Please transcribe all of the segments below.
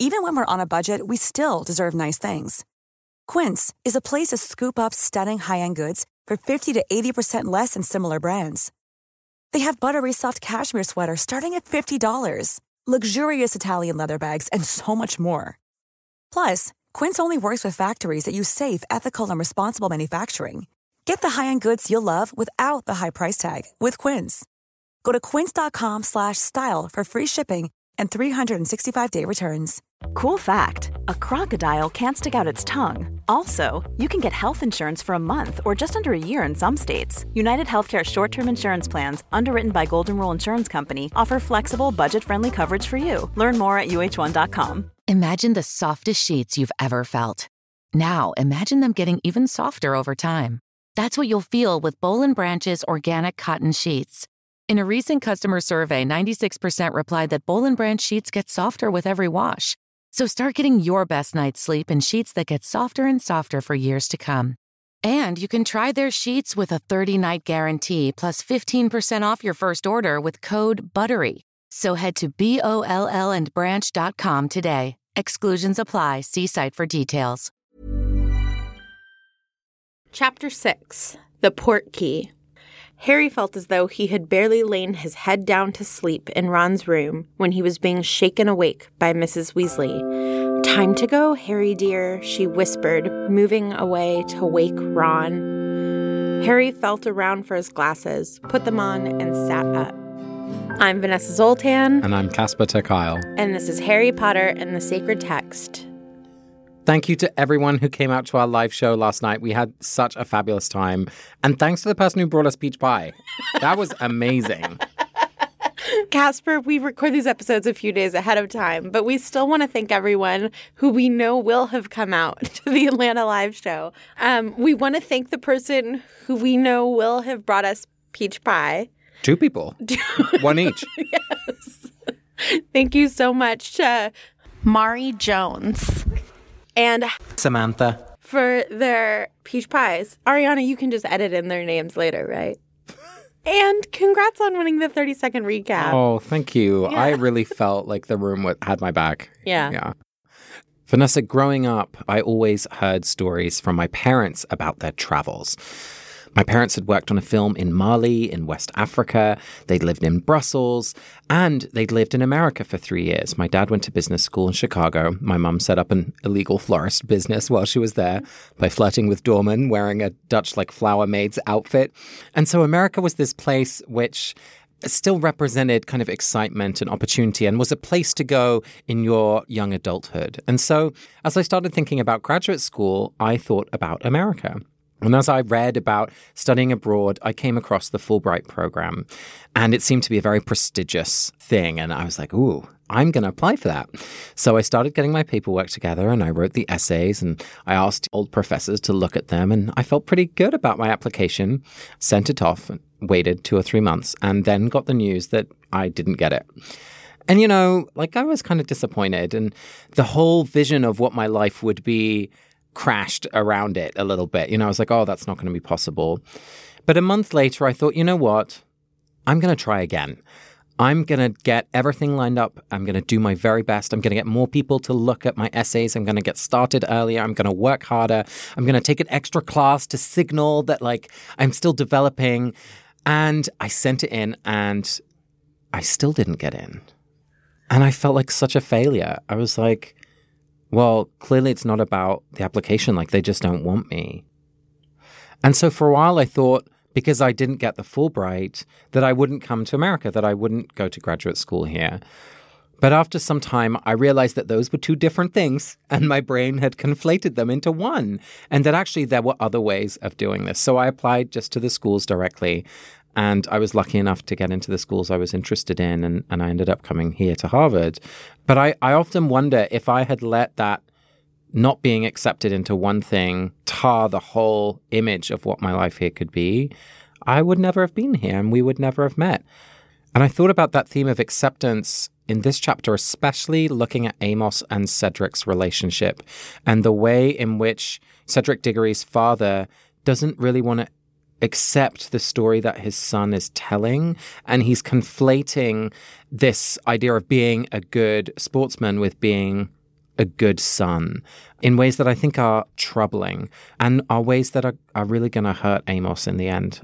Even when we're on a budget, we still deserve nice things. Quince is a place to scoop up stunning high-end goods for 50 to 80% less than similar brands. They have buttery soft cashmere sweaters starting at $50, luxurious Italian leather bags, and so much more. Plus, Quince only works with factories that use safe, ethical, and responsible manufacturing. Get the high-end goods you'll love without the high price tag with Quince. Go to quince.com/style for free shipping and 365-day returns. Cool fact, a crocodile can't stick out its tongue. Also, you can get health insurance for a month or just under a year in some states. United Healthcare short-term insurance plans, underwritten by Golden Rule Insurance Company, offer flexible, budget-friendly coverage for you. Learn more at uh1.com. Imagine the softest sheets you've ever felt. Now, imagine them getting even softer over time. That's what you'll feel with Boll & Branch's organic cotton sheets. In a recent customer survey, 96% replied that Boll & Branch sheets get softer with every wash. So start getting your best night's sleep in sheets that get softer and softer for years to come. And you can try their sheets with a 30-night guarantee plus 15% off your first order with code BUTTERY. So head to BOLLandbranch.com today. Exclusions apply. See site for details. Chapter 6. The Portkey. Harry felt as though he had barely lain his head down to sleep in Ron's room when he was being shaken awake by Mrs. Weasley. "Time to go, Harry dear," she whispered, moving away to wake Ron. Harry felt around for his glasses, put them on, and sat up. I'm Vanessa Zoltan. And I'm Casper ter Kuile. And this is Harry Potter and the Sacred Text. Thank you to everyone who came out to our live show last night. We had such a fabulous time. And thanks to the person who brought us peach pie. That was amazing. Casper, we record these episodes a few days ahead of time, but we still want to thank everyone who we know will have come out to the Atlanta live show. We want to thank the person who we know will have brought us peach pie. 2 people. 1 each. Yes. Thank you so much to Mari Jones and Samantha for their peach pies. Ariana, you can just edit in their names later, right? And congrats on winning the 30-second recap. Oh, thank you. Yeah. I really felt like the room had my back. Yeah. Vanessa, growing up, I always heard stories from my parents about their travels. My parents had worked on a film in Mali, in West Africa. They'd lived in Brussels, and they'd lived in America for 3 years. My dad went to business school in Chicago. My mum set up an illegal florist business while she was there by flirting with doormen, wearing a Dutch, flower maid's outfit. And so America was this place which still represented kind of excitement and opportunity and was a place to go in your young adulthood. And so as I started thinking about graduate school, I thought about America. And as I read about studying abroad, I came across the Fulbright program, and it seemed to be a very prestigious thing. And I was like, ooh, I'm going to apply for that. So I started getting my paperwork together, and I wrote the essays, and I asked old professors to look at them, and I felt pretty good about my application, sent it off, and waited 2 or 3 months, and then got the news that I didn't get it. And, I was kind of disappointed, and the whole vision of what my life would be crashed around it a little bit. I was like, oh, that's not going to be possible. But a month later, I thought, you know what? I'm going to try again. I'm going to get everything lined up. I'm going to do my very best. I'm going to get more people to look at my essays. I'm going to get started earlier. I'm going to work harder. I'm going to take an extra class to signal that, I'm still developing. And I sent it in, and I still didn't get in. And I felt like such a failure. I was like, well, clearly it's not about the application. They just don't want me. And so for a while I thought, because I didn't get the Fulbright, that I wouldn't come to America, that I wouldn't go to graduate school here. But after some time, I realized that those were 2 different things, and my brain had conflated them into one, and that actually there were other ways of doing this. So I applied just to the schools directly, and I was lucky enough to get into the schools I was interested in, and I ended up coming here to Harvard. But I often wonder if I had let that not being accepted into one thing tar the whole image of what my life here could be, I would never have been here, and we would never have met. And I thought about that theme of acceptance in this chapter, especially looking at Amos and Cedric's relationship and the way in which Cedric Diggory's father doesn't really want to accept the story that his son is telling. And he's conflating this idea of being a good sportsman with being a good son in ways that I think are troubling and are ways that are really going to hurt Amos in the end.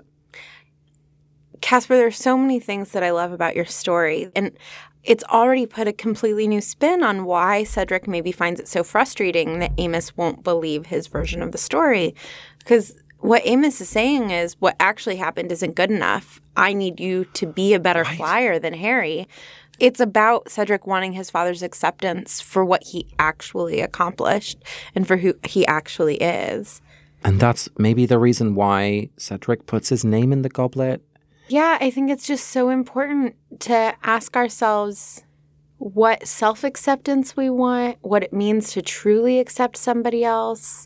Casper, there's so many things that I love about your story, and it's already put a completely new spin on why Cedric maybe finds it so frustrating that Amos won't believe his version of the story. Because what Amos is saying is what actually happened isn't good enough. I need you to be a better flyer than Harry. It's about Cedric wanting his father's acceptance for what he actually accomplished and for who he actually is. And that's maybe the reason why Cedric puts his name in the goblet. Yeah, I think it's just so important to ask ourselves what self-acceptance we want, what it means to truly accept somebody else.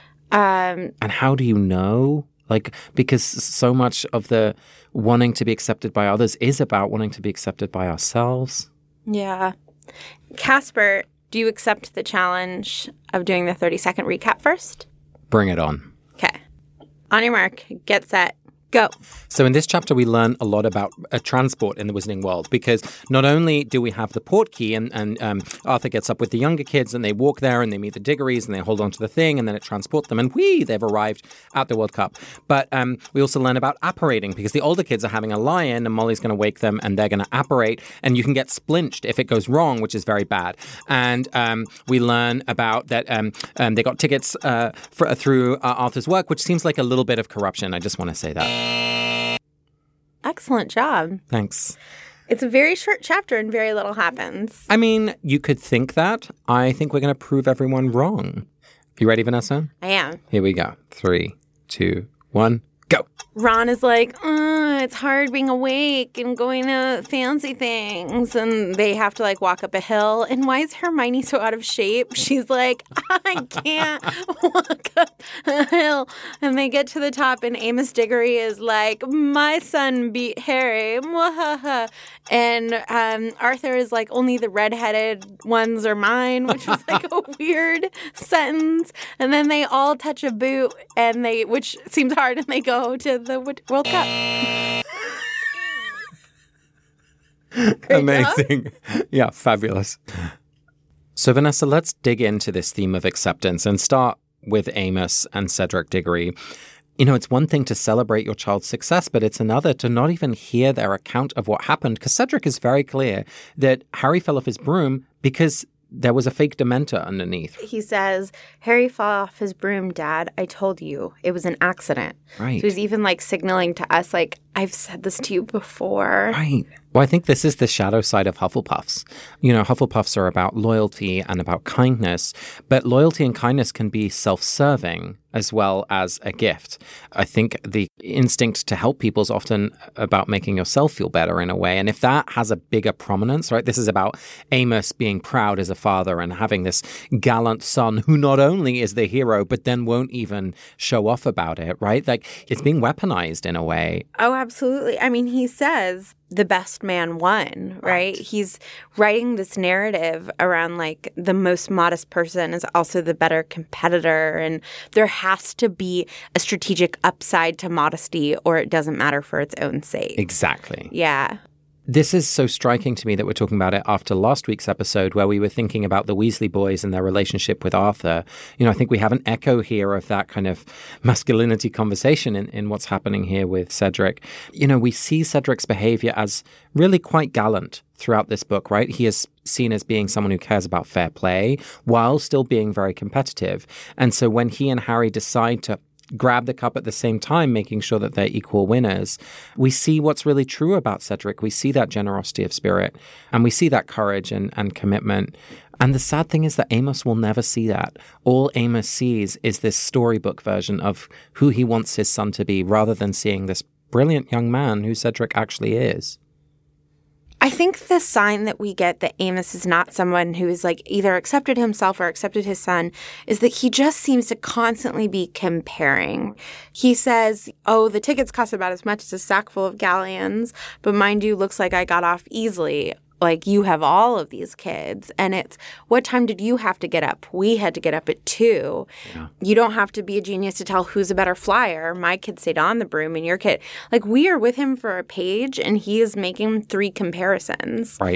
And how do you know? Like, because so much of the wanting to be accepted by others is about wanting to be accepted by ourselves. Yeah. Casper, do you accept the challenge of doing the 30-second recap first? Bring it on. Okay. On your mark, get set, go. So in this chapter, we learn a lot about transport in the Wizarding World, because not only do we have the Portkey and Arthur gets up with the younger kids and they walk there and they meet the Diggories and they hold on to the thing and then it transports them and they've arrived at the World Cup. But we also learn about apparating, because the older kids are having a lie-in and Molly's going to wake them and they're going to apparate, and you can get splinched if it goes wrong, which is very bad. And we learn about that they got tickets through Arthur's work, which seems like a little bit of corruption. I just want to say that. Excellent job. Thanks. It's a very short chapter and very little happens. I mean, you could think that. I think we're going to prove everyone wrong. You ready, Vanessa? I am. Here we go. 3, 2, 1, go. Ron is like, it's hard being awake and going to fancy things. And they have to, like, walk up a hill. And why is Hermione so out of shape? She's like, I can't walk up a hill. And they get to the top, and Amos Diggory is like, my son beat Harry. And Arthur is like, only the redheaded ones are mine, which was like a weird sentence. And then they all touch a boot, and which seems hard, and they go to the World Cup. Amazing. Yeah, fabulous. So, Vanessa, let's dig into this theme of acceptance and start with Amos and Cedric Diggory. You know, it's one thing to celebrate your child's success, but it's another to not even hear their account of what happened, because Cedric is very clear that Harry fell off his broom because there was a fake Dementor underneath. He says, Harry fell off his broom, Dad. I told you. It was an accident. Right. So he's even, like, signaling to us, like, I've said this to you before. Right. Well, I think this is the shadow side of Hufflepuffs. You know, Hufflepuffs are about loyalty and about kindness, but loyalty and kindness can be self-serving as well as a gift. I think the instinct to help people is often about making yourself feel better in a way. And if that has a bigger prominence, right, this is about Amos being proud as a father and having this gallant son who not only is the hero, but then won't even show off about it, right? Like, it's being weaponized in a way. Oh, absolutely. I mean, he says the best man won, right? He's writing this narrative around, like, the most modest person is also the better competitor. And there has to be a strategic upside to modesty, or it doesn't matter for its own sake. Exactly. Yeah. This is so striking to me that we're talking about it after last week's episode, where we were thinking about the Weasley boys and their relationship with Arthur. You know, I think we have an echo here of that kind of masculinity conversation in what's happening here with Cedric. You know, we see Cedric's behavior as really quite gallant throughout this book, right? He is seen as being someone who cares about fair play while still being very competitive. And so when he and Harry decide to grab the cup at the same time, making sure that they're equal winners, we see what's really true about Cedric. We see that generosity of spirit, and we see that courage and commitment. And the sad thing is that Amos will never see that. All Amos sees is this storybook version of who he wants his son to be, rather than seeing this brilliant young man who Cedric actually is. I think the sign that we get that Amos is not someone who is, like, either accepted himself or accepted his son is that he just seems to constantly be comparing. He says, oh, the tickets cost about as much as a sack full of galleons, but mind you, looks like I got off easily. Like, you have all of these kids. And it's, what time did you have to get up? We had to get up at 2. Yeah. You don't have to be a genius to tell who's a better flyer. My kid stayed on the broom and your kid. Like, we are with him for a page, and he is making 3 comparisons. Right.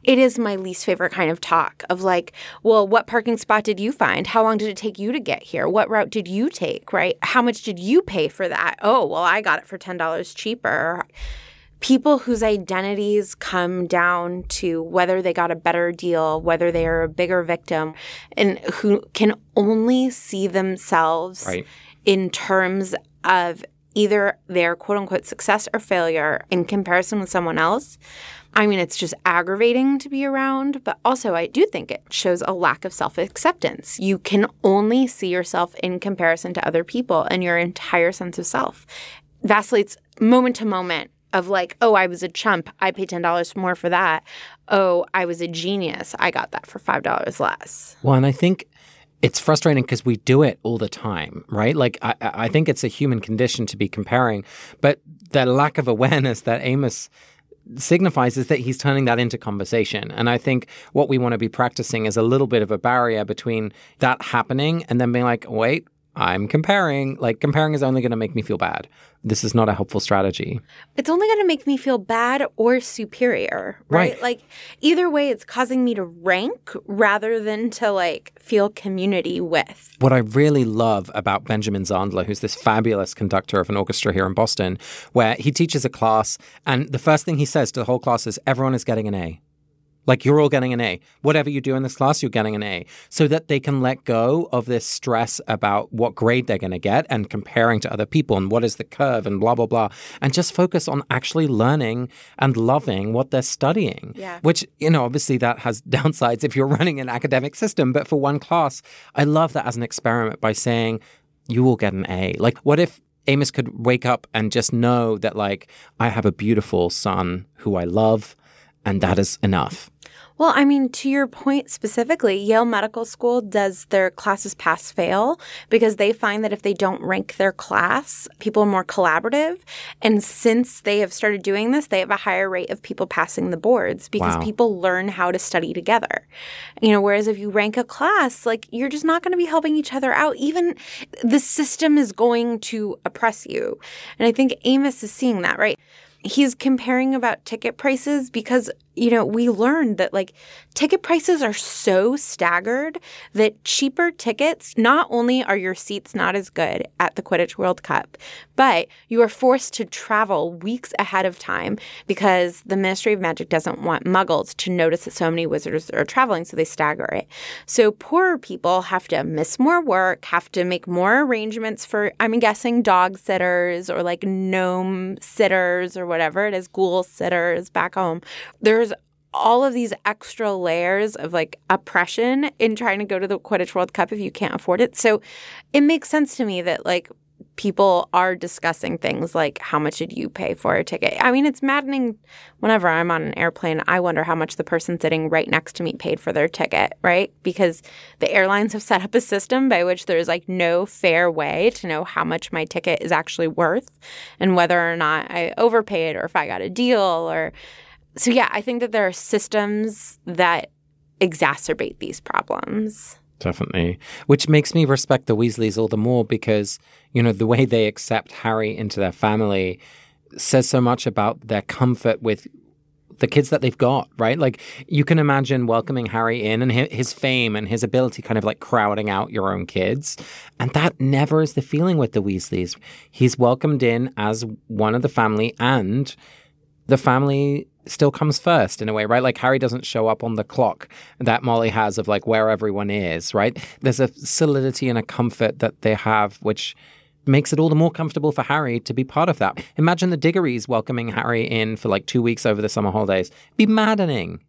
It is my least favorite kind of talk of like, well, what parking spot did you find? How long did it take you to get here? What route did you take, right? How much did you pay for that? Oh, well, I got it for $10 cheaper. People whose identities come down to whether they got a better deal, whether they are a bigger victim, and who can only see themselves in terms of either their quote-unquote success or failure in comparison with someone else. I mean, it's just aggravating to be around, but also I do think it shows a lack of self-acceptance. You can only see yourself in comparison to other people, and your entire sense of self vacillates moment to moment of like, oh, I was a chump. I paid $10 more for that. Oh, I was a genius. I got that for $5 less. Well, and I think it's frustrating because we do it all the time, right? Like, I think it's a human condition to be comparing, but the lack of awareness that Amos signifies is that he's turning that into conversation. And I think what we want to be practicing is a little bit of a barrier between that happening and then being like, wait, I'm comparing. Like, comparing is only going to make me feel bad. This is not a helpful strategy. It's only going to make me feel bad or superior, right? Like, either way, it's causing me to rank rather than to, like, feel community with. What I really love about Benjamin Zandler, who's this fabulous conductor of an orchestra here in Boston, where he teaches a class, and the first thing he says to the whole class is, everyone is getting an A. Like, you're all getting an A. Whatever you do in this class, you're getting an A. So that they can let go of this stress about what grade they're going to get and comparing to other people and what is the curve and blah, blah, blah. And just focus on actually learning and loving what they're studying. Yeah. Which, you know, obviously that has downsides if you're running an academic system. But for one class, I love that as an experiment by saying, you will get an A. Like, what if Amos could wake up and just know that, like, I have a beautiful son who I love, and that is enough. Well, I mean, to your point specifically, Yale Medical School does their classes pass-fail because they find that if they don't rank their class, people are more collaborative. And since they have started doing this, they have a higher rate of people passing the boards because people learn how to study together. You know, whereas if you rank a class, like, you're just not going to be helping each other out. Even the system is going to oppress you. And I think Amos is seeing that, right? He's comparing about ticket prices because, you know, we learned that, like, ticket prices are so staggered that cheaper tickets, not only are your seats not as good at the Quidditch World Cup, but you are forced to travel weeks ahead of time because the Ministry of Magic doesn't want muggles to notice that so many wizards are traveling, so they stagger it. So poorer people have to miss more work, have to make more arrangements for, I'm guessing, dog sitters or, like, gnome sitters or whatever it is, ghoul sitters back home. There's all of these extra layers of, like, oppression in trying to go to the Quidditch World Cup if you can't afford it. So it makes sense to me that, like, people are discussing things like, how much did you pay for a ticket? I mean, it's maddening whenever I'm on an airplane. I wonder how much the person sitting right next to me paid for their ticket, right? Because the airlines have set up a system by which there's, like, no fair way to know how much my ticket is actually worth and whether or not I overpaid or if I got a deal or... So, yeah, I think that there are systems that exacerbate these problems. Definitely. Which makes me respect the Weasleys all the more because, you know, the way they accept Harry into their family says so much about their comfort with the kids that they've got, right? Like, you can imagine welcoming Harry in and his fame and his ability kind of like crowding out your own kids. And that never is the feeling with the Weasleys. He's welcomed in as one of the family, and the family still comes first in a way, right? Like, Harry doesn't show up on the clock that Molly has of, like, where everyone is, right? There's a solidity and a comfort that they have, which makes it all the more comfortable for Harry to be part of that. Imagine the Diggories welcoming Harry in for, like, 2 weeks over the summer holidays. It'd be maddening.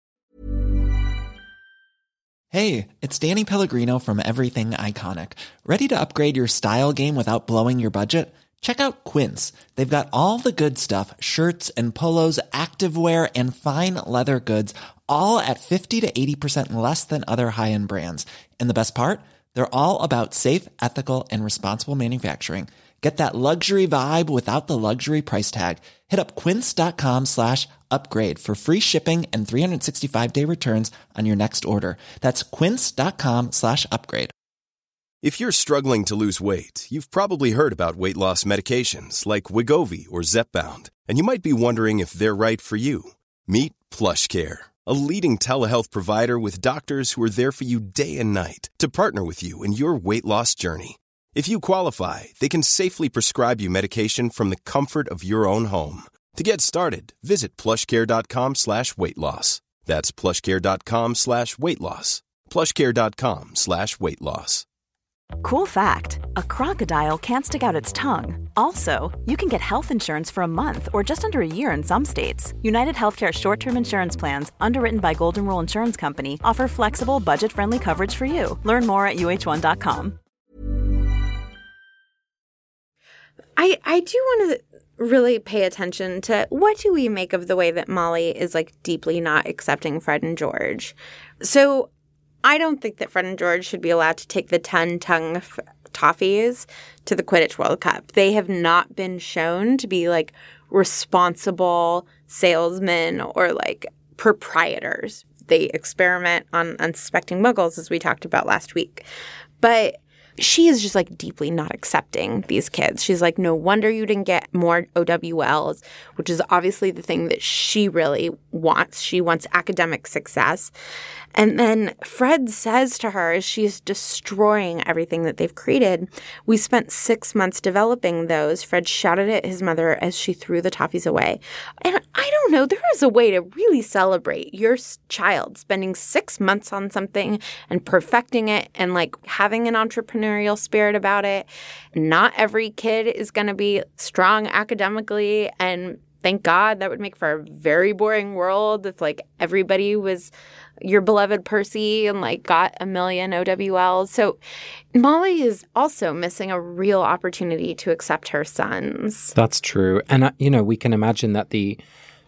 Hey, it's Danny Pellegrino from Everything Iconic. Ready to upgrade your style game without blowing your budget? Check out Quince. They've got all the good stuff, shirts and polos, activewear, and fine leather goods, all at 50 to 80% less than other high-end brands. And the best part? They're all about safe, ethical, and responsible manufacturing. Get that luxury vibe without the luxury price tag. Hit up quince.com/upgrade for free shipping and 365-day returns on your next order. That's quince.com/upgrade. If you're struggling to lose weight, you've probably heard about weight loss medications like Wegovy or Zepbound, and you might be wondering if they're right for you. Meet PlushCare, a leading telehealth provider with doctors who are there for you day and night to partner with you in your weight loss journey. If you qualify, they can safely prescribe you medication from the comfort of your own home. To get started, visit plushcare.com/weight-loss. That's plushcare.com/weight-loss. plushcare.com/weight-loss. Cool fact, a crocodile can't stick out its tongue. Also, you can get health insurance for a month or just under a year in some states. United Healthcare short-term insurance plans, underwritten by Golden Rule Insurance Company, offer flexible, budget-friendly coverage for you. Learn more at uh1.com. I do want to really pay attention to what do we make of the way that Molly is like deeply not accepting Fred and George. So I don't think that Fred and George should be allowed to take the 10-tongue toffees to the Quidditch World Cup. They have not been shown to be like responsible salesmen or like proprietors. They experiment on unsuspecting muggles, as we talked about last week. But she is just like deeply not accepting these kids. She's like, no wonder you didn't get more OWLs, which is obviously the thing that she really wants. She wants academic success. And then Fred says to her, as she's destroying everything that they've created, we spent 6 months developing those. Fred shouted at his mother as she threw the toffees away. And I don't know, there is a way to really celebrate your child spending 6 months on something and perfecting it and like having an entrepreneurial spirit about it. Not every kid is going to be strong academically, and thank God, that would make for a very boring world if like everybody was your beloved Percy and like got a million OWLs. So Molly is also missing a real opportunity to accept her sons. That's true. And, we can imagine that the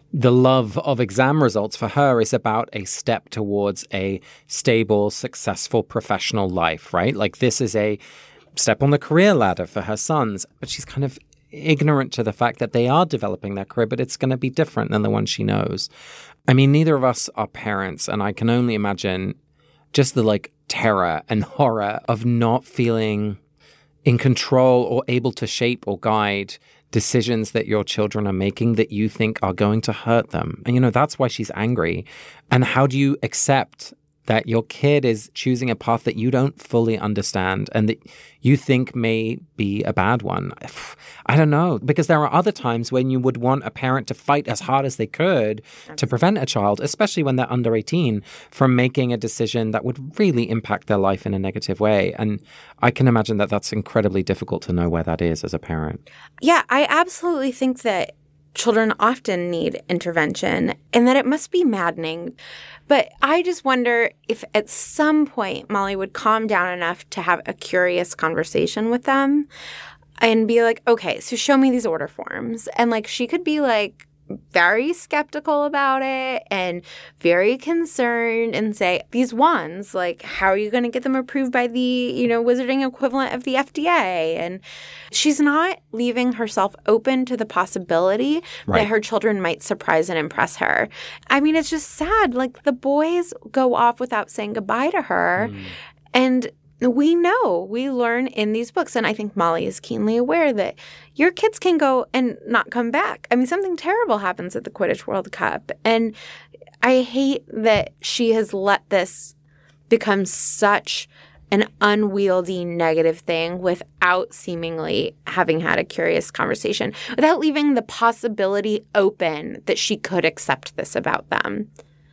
love of exam results for her is about a step towards a stable, successful professional life, right? Like this is a step on the career ladder for her sons, but she's kind of ignorant to the fact that they are developing their career, but it's going to be different than the one she knows. I mean, neither of us are parents, and I can only imagine just the like terror and horror of not feeling in control or able to shape or guide decisions that your children are making that you think are going to hurt them. And, that's why she's angry. And how do you accept that your kid is choosing a path that you don't fully understand and that you think may be a bad one? I don't know, because there are other times when you would want a parent to fight as hard as they could to prevent a child, especially when they're under 18, from making a decision that would really impact their life in a negative way. And I can imagine that that's incredibly difficult to know where that is as a parent. Yeah, I absolutely think that children often need intervention and that it must be maddening. But I just wonder if at some point Molly would calm down enough to have a curious conversation with them and be like, okay, so show me these order forms. And like she could be like very skeptical about it and very concerned and say, these wands, like, how are you going to get them approved by the, wizarding equivalent of the FDA? And she's not leaving herself open to the possibility that her children might surprise and impress her. I mean, it's just sad. Like, the boys go off without saying goodbye to her. And we learn in these books, and I think Molly is keenly aware that your kids can go and not come back. I mean, something terrible happens at the Quidditch World Cup, and I hate that she has let this become such an unwieldy negative thing without seemingly having had a curious conversation, without leaving the possibility open that she could accept this about them.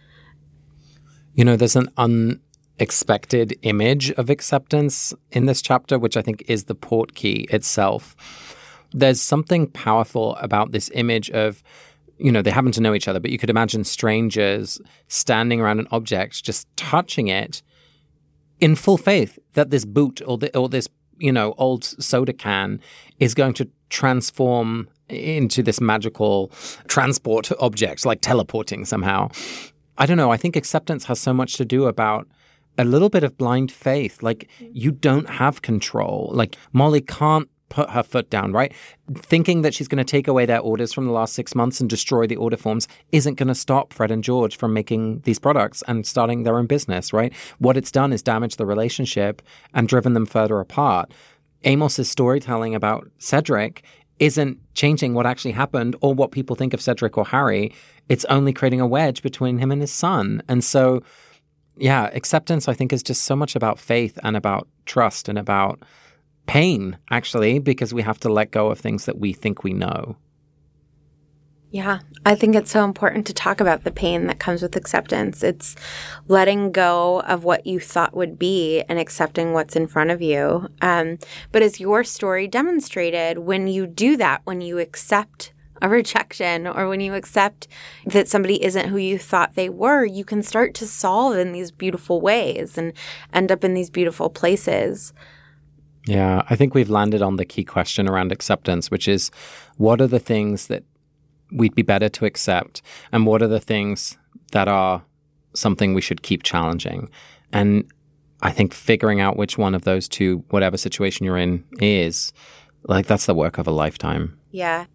There's an unexpected image of acceptance in this chapter, which I think is the portkey itself. There's something powerful about this image of, they happen to know each other, but you could imagine strangers standing around an object, just touching it in full faith that this boot or this, old soda can is going to transform into this magical transport object, like teleporting somehow. I don't know. I think acceptance has so much to do about a little bit of blind faith. Like, you don't have control. Like, Molly can't put her foot down, right? Thinking that she's going to take away their orders from the last 6 months and destroy the order forms isn't going to stop Fred and George from making these products and starting their own business, right? What it's done is damage the relationship and driven them further apart. Amos's storytelling about Cedric isn't changing what actually happened or what people think of Cedric or Harry. It's only creating a wedge between him and his son. And so, yeah, acceptance, I think, is just so much about faith and about trust and about pain, actually, because we have to let go of things that we think we know. Yeah, I think it's so important to talk about the pain that comes with acceptance. It's letting go of what you thought would be and accepting what's in front of you. But as your story demonstrated, when you do that, when you accept a rejection or when you accept that somebody isn't who you thought they were, you can start to solve in these beautiful ways and end up in these beautiful places. Yeah, I think we've landed on the key question around acceptance, which is what are the things that we'd be better to accept, and what are the things that are something we should keep challenging? And I think figuring out which one of those two, whatever situation you're in, is, like, that's the work of a lifetime. Yeah.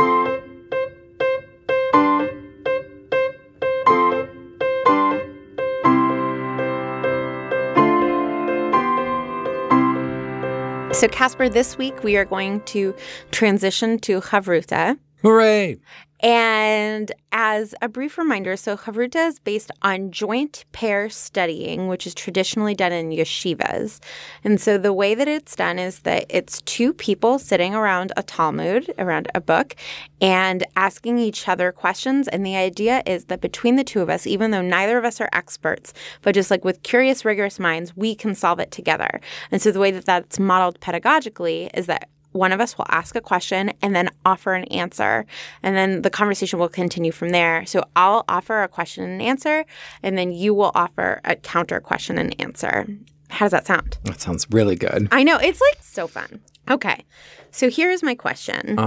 So, Casper, this week we are going to transition to Chavruta. Hooray! And as a brief reminder, so Chavruta is based on joint pair studying, which is traditionally done in yeshivas. And so the way that it's done is that it's two people sitting around a Talmud, around a book, and asking each other questions. And the idea is that between the two of us, even though neither of us are experts, but just like with curious, rigorous minds, we can solve it together. And so the way that that's modeled pedagogically is that one of us will ask a question and then offer an answer. And then the conversation will continue from there. So I'll offer a question and answer, and then you will offer a counter question and answer. How does that sound? That sounds really good. I know. It's like so fun. Okay. So here's my question.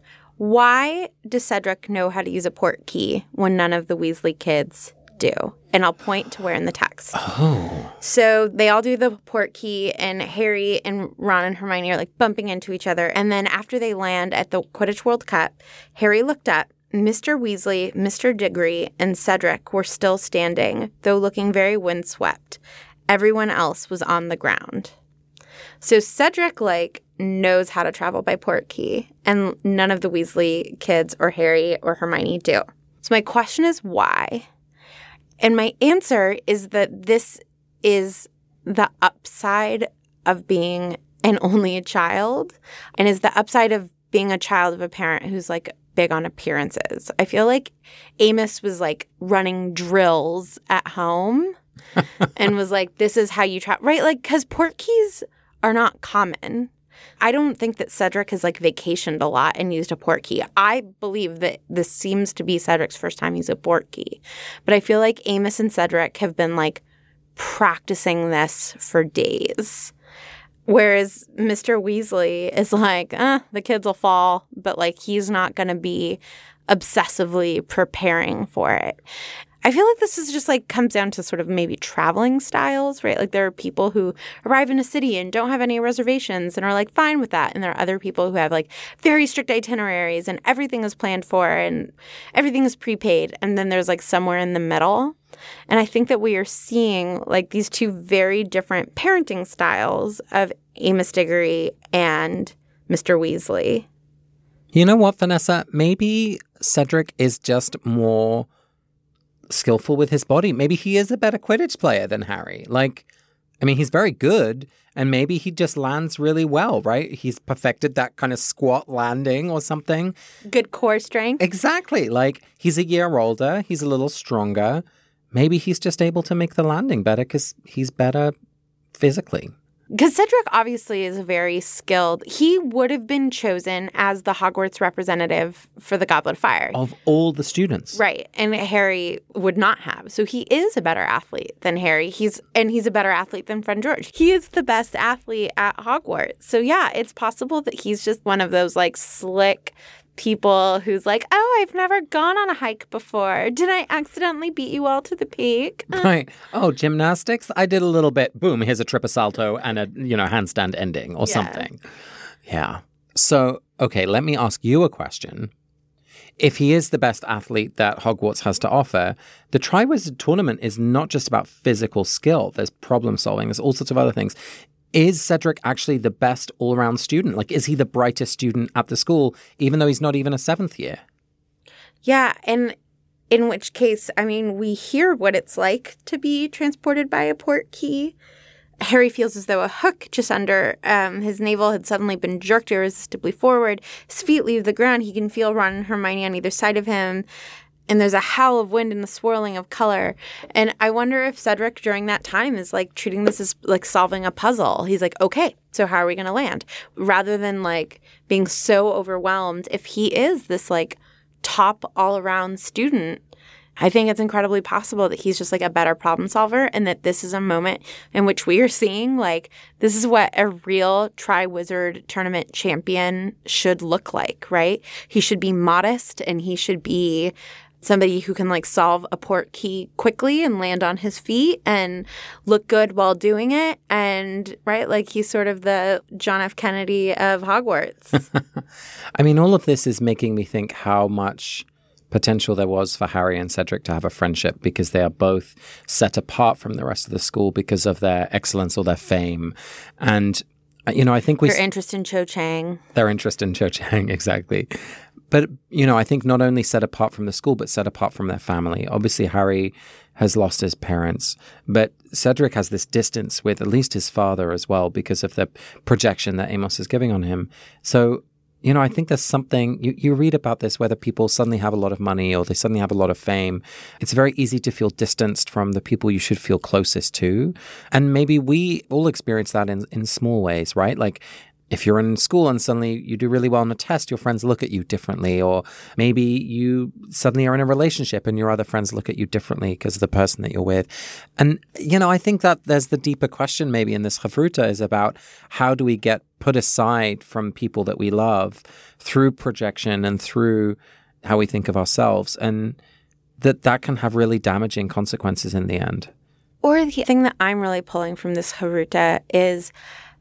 Why does Cedric know how to use a port key when none of the Weasley kids do? And I'll point to where in the text. Oh. So they all do the port key, and Harry and Ron and Hermione are like bumping into each other. And then after they land at the Quidditch World Cup, Harry looked up. Mr. Weasley, Mr. Diggory, and Cedric were still standing, though looking very windswept. Everyone else was on the ground. So Cedric, like, knows how to travel by port key, and none of the Weasley kids or Harry or Hermione do. So my question is why? And my answer is that this is the upside of being an only child, and is the upside of being a child of a parent who's like big on appearances. I feel like Amos was like running drills at home and was like, this is how you travel, right? Like, because port keys are not common. I don't think that Cedric has like vacationed a lot and used a port key. I believe that this seems to be Cedric's first time using a port key. But I feel like Amos and Cedric have been like practicing this for days. Whereas Mr. Weasley is like, the kids will fall, but like he's not going to be obsessively preparing for it. I feel like this is just like comes down to sort of maybe traveling styles, right? Like there are people who arrive in a city and don't have any reservations and are like fine with that. And there are other people who have like very strict itineraries and everything is planned for and everything is prepaid. And then there's like somewhere in the middle. And I think that we are seeing like these two very different parenting styles of Amos Diggory and Mr. Weasley. You know what, Vanessa? Maybe Cedric is just more skillful with his body. Maybe he is a better Quidditch player than Harry. Like, I mean, he's very good, and maybe he just lands really well, right? He's perfected that kind of squat landing or something. Good core strength. Exactly. Like, he's a year older. He's a little stronger. Maybe he's just able to make the landing better because he's better physically. Because Cedric obviously is very skilled. He would have been chosen as the Hogwarts representative for the Goblet of Fire. Of all the students. Right. And Harry would not have. So he is a better athlete than Harry. He's a better athlete than Friend George. He is the best athlete at Hogwarts. So yeah, it's possible that he's just one of those like slick people who's like, oh, I've never gone on a hike before. Did I accidentally beat you all to the peak? Right. Oh, gymnastics? I did a little bit. Boom, here's a triple salto and a, handstand ending or something. Yeah. So, okay, let me ask you a question. If he is the best athlete that Hogwarts has to offer, the Triwizard Tournament is not just about physical skill. There's problem solving. There's all sorts of other things. is Cedric actually the best all-around student? Like, is he the brightest student at the school, even though he's not even a 7th year? Yeah, and in which case, I mean, we hear what it's like to be transported by a port key. Harry feels as though a hook just under his navel had suddenly been jerked irresistibly forward. His feet leave the ground. He can feel Ron and Hermione on either side of him. And there's a howl of wind and the swirling of color. And I wonder if Cedric during that time is like treating this as like solving a puzzle. He's like, okay, so how are we going to land? Rather than like being so overwhelmed, if he is this like top all-around student, I think it's incredibly possible that he's just like a better problem solver, and that this is a moment in which we are seeing like this is what a real Triwizard Tournament champion should look like, right? He should be modest, and he should be somebody who can like solve a port key quickly and land on his feet and look good while doing it. And right, like he's sort of the John F. Kennedy of Hogwarts. I mean, all of this is making me think how much potential there was for Harry and Cedric to have a friendship, because they are both set apart from the rest of the school because of their excellence or their fame. And, you know, I think their interest in Cho Chang. Their interest in Cho Chang, exactly. But, you know, I think not only set apart from the school, but set apart from their family. Obviously, Harry has lost his parents, but Cedric has this distance with at least his father as well because of the projection that Amos is giving on him. So, you know, I think there's something, you read about this, whether people suddenly have a lot of money or they suddenly have a lot of fame. It's very easy to feel distanced from the people you should feel closest to. And maybe we all experience that in small ways, right? Like if you're in school and suddenly you do really well on a test, your friends look at you differently. Or maybe you suddenly are in a relationship and your other friends look at you differently because of the person that you're with. And, you know, I think that there's the deeper question maybe in this Chavruta is about how do we get put aside from people that we love through projection and through how we think of ourselves. And that can have really damaging consequences in the end. Or the thing that I'm really pulling from this Chavruta is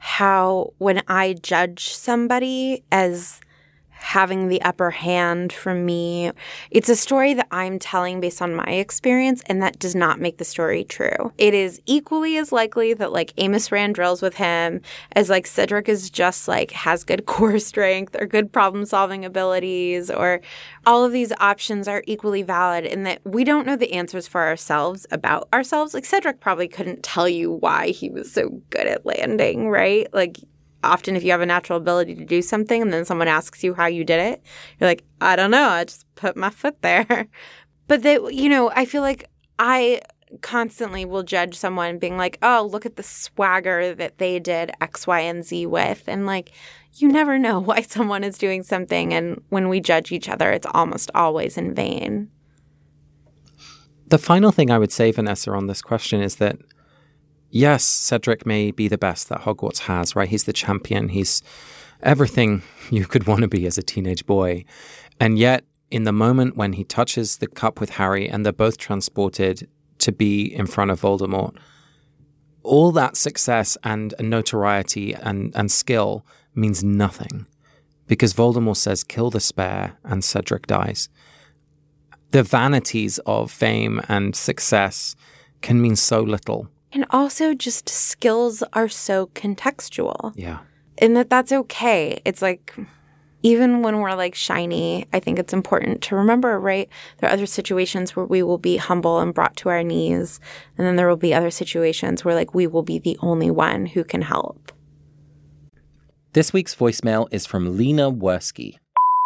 how when I judge somebody as having the upper hand from me, it's a story that I'm telling based on my experience, and that does not make the story true. It is equally as likely that like Amos ran drills with him as like Cedric is just like has good core strength or good problem solving abilities, or all of these options are equally valid in that we don't know the answers for ourselves about ourselves. Like Cedric probably couldn't tell you why he was so good at landing, right? Like often if you have a natural ability to do something and then someone asks you how you did it, you're like, I don't know, I just put my foot there. But you know, I feel like I constantly will judge someone being like, oh, look at the swagger that they did X, Y, and Z with. And like, you never know why someone is doing something. And when we judge each other, it's almost always in vain. The final thing I would say, Vanessa, on this question is that yes, Cedric may be the best that Hogwarts has, right? He's the champion. He's everything you could want to be as a teenage boy. And yet, in the moment when he touches the cup with Harry and they're both transported to be in front of Voldemort, all that success and notoriety and skill means nothing. Because Voldemort says, kill the spare, and Cedric dies. The vanities of fame and success can mean so little. And also just skills are so contextual. Yeah. And that's okay. It's like, even when we're like shiny, I think it's important to remember, right? There are other situations where we will be humble and brought to our knees. And then there will be other situations where like we will be the only one who can help. This week's voicemail is from Lena Worski.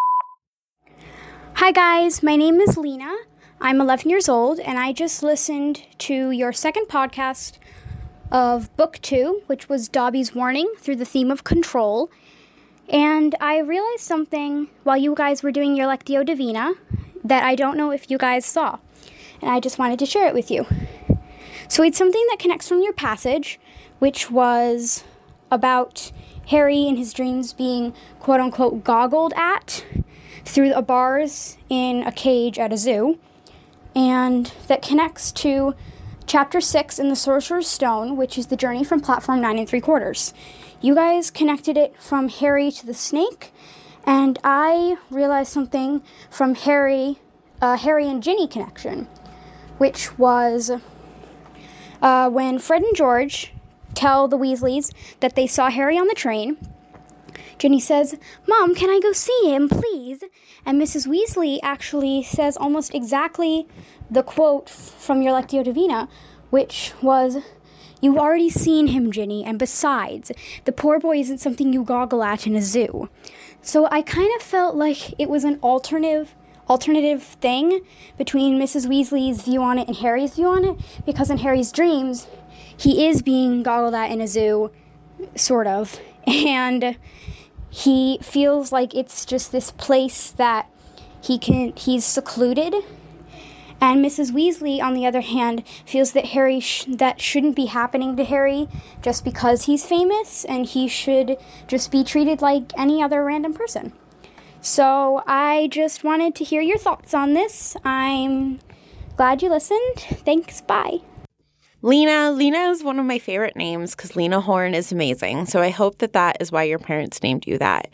Hi guys, my name is Lena. I'm 11 years old, and I just listened to your second podcast of Book 2, which was Dobby's Warning through the theme of control. And I realized something while you guys were doing your Lectio Divina that I don't know if you guys saw. And I just wanted to share it with you. So it's something that connects from your passage, which was about Harry in his dreams being quote-unquote goggled at through the bars in a cage at a zoo. And that connects to Chapter 6 in the Sorcerer's Stone, which is the journey from platform 9 3/4. You guys connected it from Harry to the snake, and I realized something from Harry and Ginny connection, which was when Fred and George tell the Weasleys that they saw Harry on the train. Ginny says, "Mom, can I go see him, please?" And Mrs. Weasley actually says almost exactly the quote from your Lectio Divina, which was, "You've already seen him, Ginny, and besides, the poor boy isn't something you goggle at in a zoo." So I kind of felt like it was an alternative thing between Mrs. Weasley's view on it and Harry's view on it, because in Harry's dreams, he is being goggled at in a zoo, sort of, and he feels like it's just this place that he's secluded. And Mrs. Weasley, on the other hand, feels that that shouldn't be happening to Harry just because he's famous, and he should just be treated like any other random person. So I just wanted to hear your thoughts on this. I'm glad you listened. Thanks, bye. Lena is one of my favorite names because Lena Horne is amazing. So I hope that is why your parents named you that.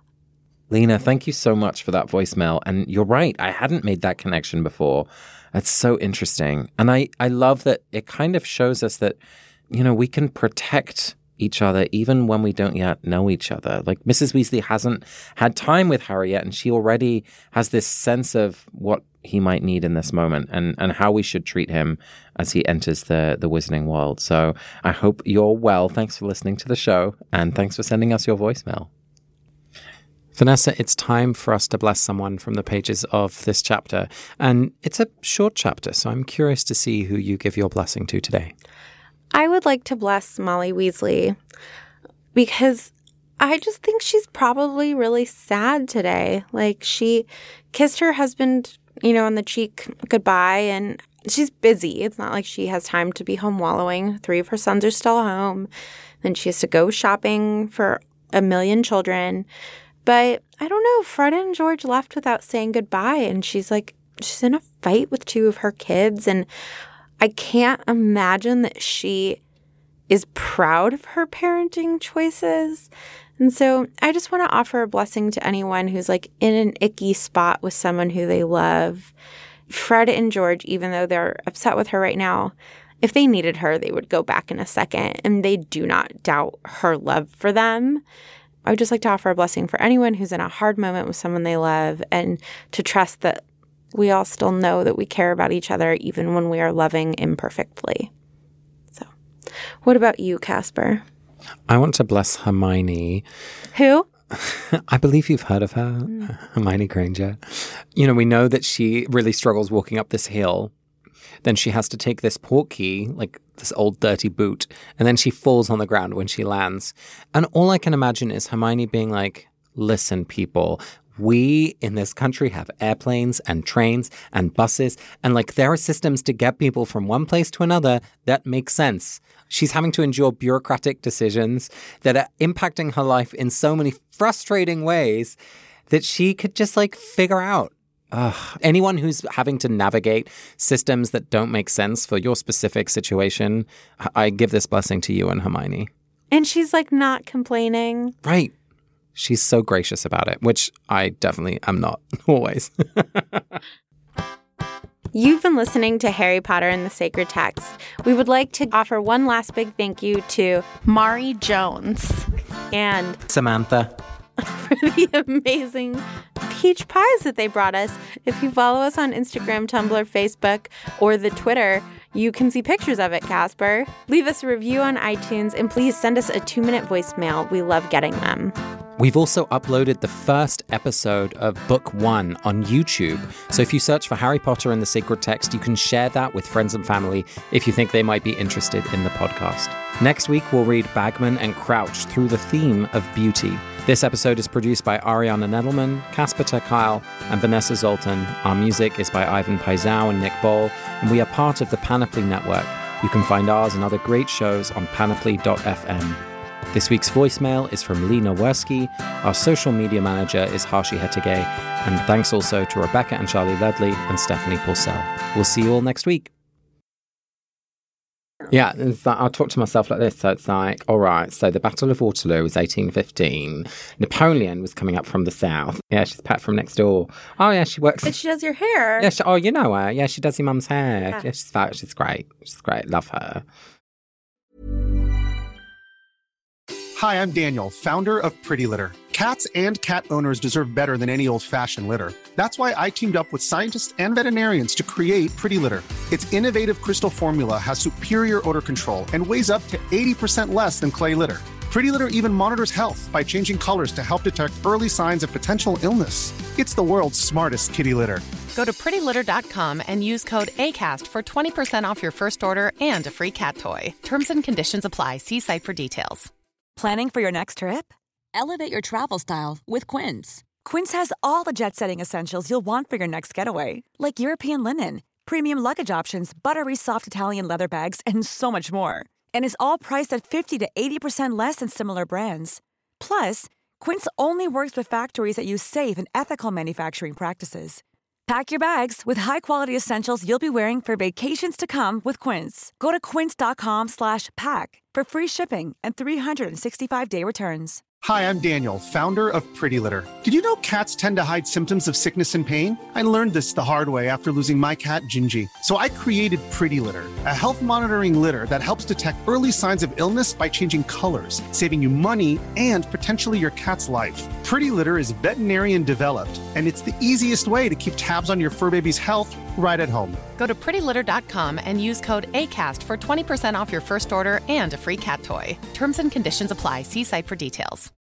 Lena, thank you so much for that voicemail. And you're right, I hadn't made that connection before. That's so interesting. And I love that it kind of shows us that, we can protect each other even when we don't yet know each other. Like Mrs. Weasley hasn't had time with Harry yet, and she already has this sense of what he might need in this moment and how we should treat him as he enters the wizarding world. So I hope you're well. Thanks for listening to the show, and thanks for sending us your voicemail. Vanessa, it's time for us to bless someone from the pages of this chapter. And it's a short chapter, so I'm curious to see who you give your blessing to today. I would like to bless Molly Weasley because I just think she's probably really sad today. Like, she kissed her husband, on the cheek goodbye, and she's busy. It's not like she has time to be home wallowing. 3 of her sons are still home. Then she has to go shopping for a million children. But I don't know, Fred and George left without saying goodbye, and she's in a fight with 2 of her kids, and I can't imagine that she is proud of her parenting choices. And so I just want to offer a blessing to anyone who's in an icky spot with someone who they love. Fred and George, even though they're upset with her right now, if they needed her, they would go back in a second, and they do not doubt her love for them. I would just like to offer a blessing for anyone who's in a hard moment with someone they love, and to trust that we all still know that we care about each other even when we are loving imperfectly. So, what about you, Casper? I want to bless Hermione. Who? I believe you've heard of her, Hermione Granger. We know that she really struggles walking up this hill. Then she has to take this portkey, this old dirty boot, and then she falls on the ground when she lands. And all I can imagine is Hermione being like, "Listen, people, we in this country have airplanes and trains and buses, and there are systems to get people from one place to another that make sense." She's having to endure bureaucratic decisions that are impacting her life in so many frustrating ways that she could just figure out. Anyone who's having to navigate systems that don't make sense for your specific situation, I give this blessing to you and Hermione. And she's not complaining. Right. She's so gracious about it, which I definitely am not always. You've been listening to Harry Potter and the Sacred Text. We would like to offer one last big thank you to Mari Jones and Samantha for the amazing peach pies that they brought us. If you follow us on Instagram, Tumblr, Facebook, or the Twitter, you can see pictures of it, Casper. Leave us a review on iTunes, and please send us a 2-minute voicemail. We love getting them. We've also uploaded the first episode of Book 1 on YouTube. So if you search for Harry Potter and the Sacred Text, you can share that with friends and family if you think they might be interested in the podcast. Next week, we'll read Bagman and Crouch through the theme of beauty. This episode is produced by Ariana Nedelman, Casper ter Kuile, and Vanessa Zoltan. Our music is by Ivan Paisau and Nick Boll, and we are part of the Panoply Network. You can find ours and other great shows on panoply.fm. This week's voicemail is from Lena Wersky. Our social media manager is Harshi Hetegay. And thanks also to Rebecca and Charlie Ledley and Stephanie Purcell. We'll see you all next week. Yeah, I'll talk to myself like this. So it's all right, so the Battle of Waterloo was 1815. Napoleon was coming up from the south. Yeah, she's Pat from next door. Oh, yeah, she works. And she does your hair. Yeah, you know her. Yeah, she does your mum's hair. Yeah, she's great. She's great. Love her. Hi, I'm Daniel, founder of Pretty Litter. Cats and cat owners deserve better than any old-fashioned litter. That's why I teamed up with scientists and veterinarians to create Pretty Litter. Its innovative crystal formula has superior odor control and weighs up to 80% less than clay litter. Pretty Litter even monitors health by changing colors to help detect early signs of potential illness. It's the world's smartest kitty litter. Go to prettylitter.com and use code ACAST for 20% off your first order and a free cat toy. Terms and conditions apply. See site for details. Planning for your next trip? Elevate your travel style with Quince. Quince has all the jet-setting essentials you'll want for your next getaway, like European linen, premium luggage options, buttery soft Italian leather bags, and so much more. And is all priced at 50 to 80% less than similar brands. Plus, Quince only works with factories that use safe and ethical manufacturing practices. Pack your bags with high-quality essentials you'll be wearing for vacations to come with Quince. Go to quince.com/pack for free shipping and 365-day returns. Hi, I'm Daniel, founder of Pretty Litter. Did you know cats tend to hide symptoms of sickness and pain? I learned this the hard way after losing my cat, Gingy. So I created Pretty Litter, a health monitoring litter that helps detect early signs of illness by changing colors, saving you money and potentially your cat's life. Pretty Litter is veterinarian developed, and it's the easiest way to keep tabs on your fur baby's health right at home. Go to prettylitter.com and use code ACAST for 20% off your first order and a free cat toy. Terms and conditions apply. See site for details.